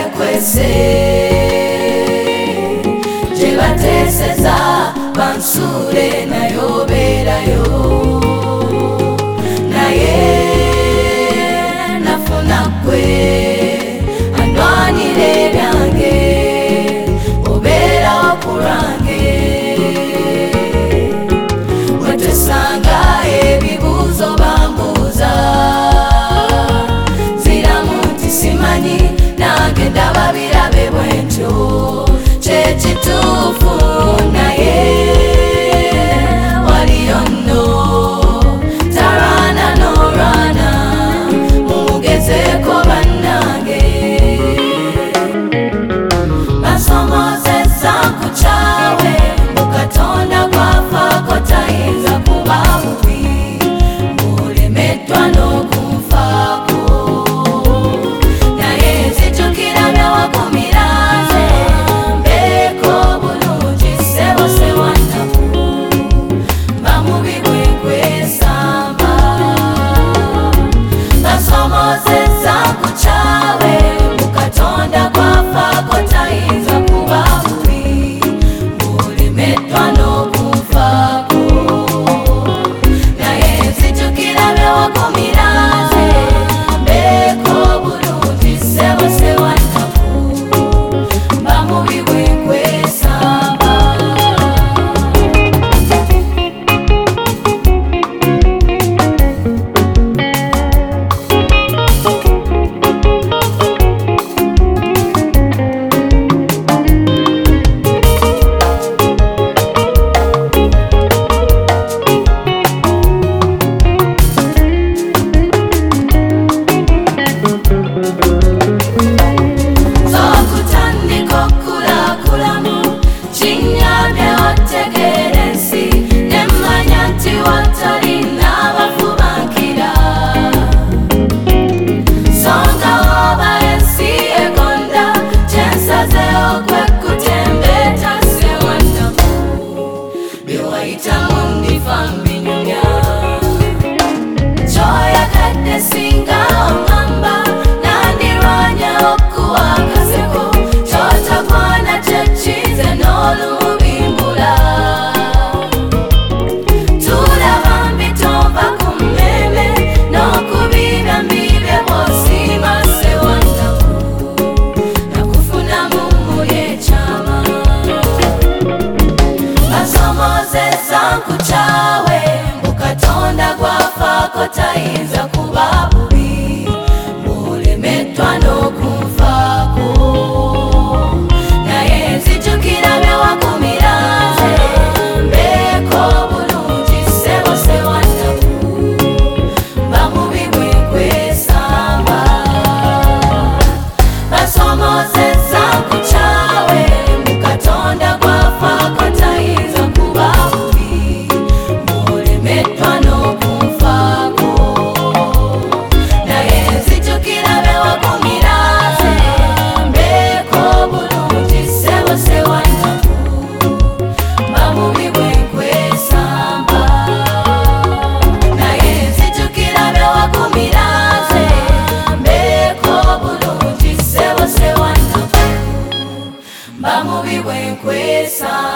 kwese je bateseza bansure nayoberayo naye nafuna kwe andwanire byange obera wakurange wetesanga ebibuzo bambuza ziramuti simanyi nange ndaba birabe bwentyo kyekituufu naye waliyo nno tarwana norwana mumugezeko bannange basomozeza nkukyawe mukatonda gwafaako tayinza kuba bubi bulemeddwa n'okunfaako naye nzijukira byawakumira nze mbeeko bulungi ssebo sewanaku bamubi bwenkwesamba basomozeza nkukyawe mukatonda gwafaako tayinza kuba bubi bulemeddwa n'okunfaako naye nzijukira byawakumira nze mbeeko bulungi ssebo sewanaku bamubi bwenkwesamba zokutandika okukulakulamu kinyamye otegeera ensi nemmanya nti watalina abafubankira songa oba ensi egonda kyensazeho kwe kutembeeta sewanaku byewayitamu ndifa mbinyumya kyoyagadde singa omamba nandirwanya okuwa akaseko kyotagwana kyekize n'olumubimbula tulaba mbitova ku mmeme n'okubibya mbibye bwosiima sewanaku nakufunamu muli ekyama basomozeza nkukyawe mukatonda gwafaako tayinza kuba bubi bulemeddwa n'okunfaako naye nzijukira byawakumira nze mbeeko bulungi ssebo sewanaku bamubi bwenkwesamba basomozeza nkukyawe mukatonda gwafaako tayinza kuba bubi bulemeddwa n'okunfaako naye nzijukira byawakumira nze mbeeko bulungi ssebo sewanaku bamubi bwenkwesamba naye nzijukira byawakumira nze mbeeko bulungi ssebo sewanaku bamubi bwenkwesamba